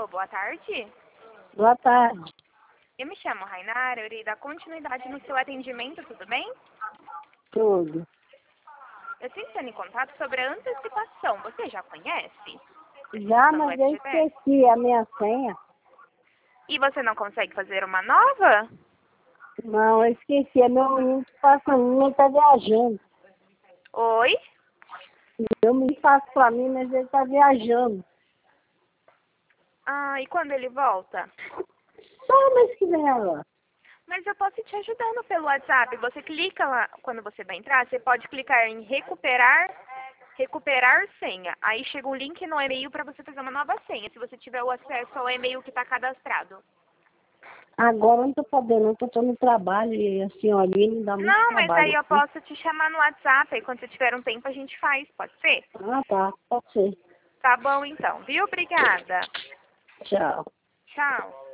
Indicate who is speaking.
Speaker 1: Alô, boa tarde.
Speaker 2: Boa tarde.
Speaker 1: Eu me chamo Rainara, eu irei dar continuidade no seu atendimento, tudo bem?
Speaker 2: Tudo.
Speaker 1: Eu estou entrando em contato sobre a antecipação. Você já conhece?
Speaker 2: Já,
Speaker 1: No
Speaker 2: mas eu
Speaker 1: FGTS?
Speaker 2: esqueci a minha senha.
Speaker 1: E você não consegue fazer uma nova?
Speaker 2: Não, eu esqueci. É meu menino que passa a mim, ele tá viajando.
Speaker 1: Oi?
Speaker 2: Meu menino passa pra mim, mas ele tá viajando.
Speaker 1: Ah, e quando ele volta?
Speaker 2: Só mês que vem agora.
Speaker 1: Mas eu posso ir te ajudando pelo WhatsApp. Você clica lá, quando você vai entrar, você pode clicar em recuperar senha. Aí chega um link no e-mail para você fazer uma nova senha, se você tiver o acesso ao e-mail que está cadastrado.
Speaker 2: Agora eu não tô podendo, não, porque eu tô no trabalho e a senhorinha me dá muito
Speaker 1: Não, mas aí
Speaker 2: trabalho
Speaker 1: eu
Speaker 2: aqui.
Speaker 1: posso te chamar no WhatsApp, aí quando você tiver um tempo a gente faz, pode ser?
Speaker 2: Ah, tá. Pode ser.
Speaker 1: Tá bom então, viu? Obrigada.
Speaker 2: Tchau.
Speaker 1: Tchau.